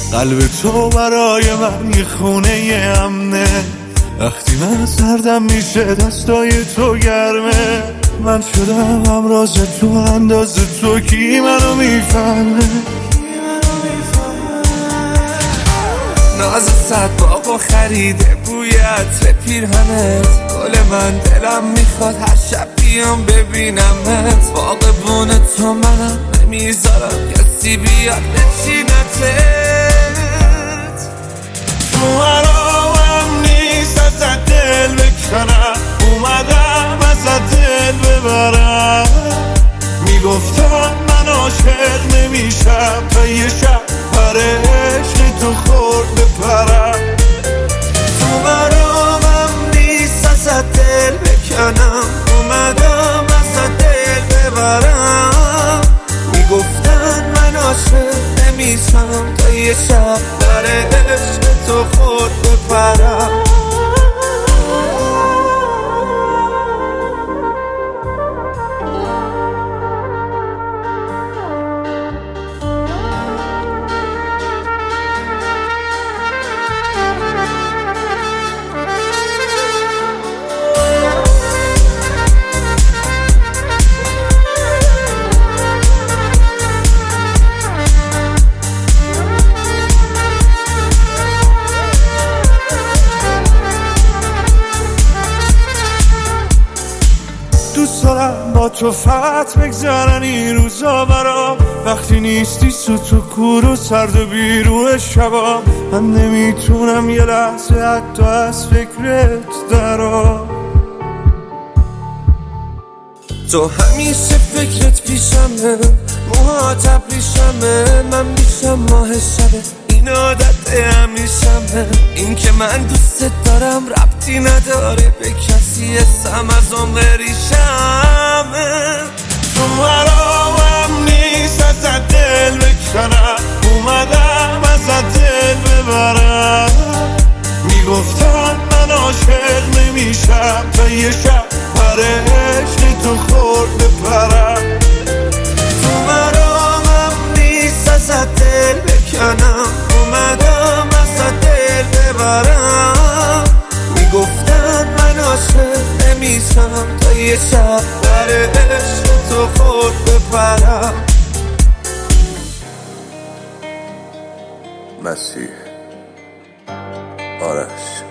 قلب تو برای من یه خونه امنه، وقتی من سردم میشه دستای تو گرمه. من شدم همراز تو، اندازه تو کی منو میفهمه؟ ناز صد باغ و خریده بوی عطر پیرهنت، گل من دلم میخواد هر شب بیام ببینمت. باغبون تو منم نمیذارم کسی بیاد بچینتت. تو مرامم نیست ازت دل بکنم، اومدم ازت دل ببرم. میگفتم من عاشق نمیشم تا یه شب پر عشق تو خورد بپرم. تو مرامم نیست ازت دل بکنم، اومدم ازت دل ببرم. میگفتن من عاشق نمیشم تا یه شب پر عشق تو خورد بپرم. دوست دارم با تو فقط بگذرن این روزا برام، وقتی نیستی تو کور و سرد و بیروح شبا. من نمیتونم یه لحظه حتی از فکرت درام. تو همیشه فکرت پیشمه، موهات ابریشمه، من میشم ماه شبه، این عادت همیشمه. این که من دوست دارم ربطی نداره به کسی، اسم از اون بریشمه. تو مرامم نیست ازت دل بکنم، اومدم ازت دل ببرم. میگفتن من عاشق نمیشم تا یه شب پر عشق تو خورد بپرم. تو مرامم نیست ازت دل بکنم، اومدم ازت دل ببرم. میگفتن من عاشق نمیشم تا یه شب پر عشق تو خورد بپرم. مسیح آرش